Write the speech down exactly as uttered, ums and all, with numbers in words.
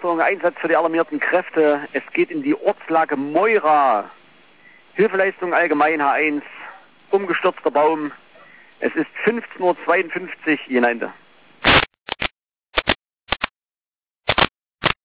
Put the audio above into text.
Achtung, Einsatz für die alarmierten Kräfte. Es geht in die Ortslage Moira. Hilfeleistung allgemein H eins. Umgestürzter Baum. Es ist fünfzehn Uhr zweiundfünfzig. Ihr Neinte.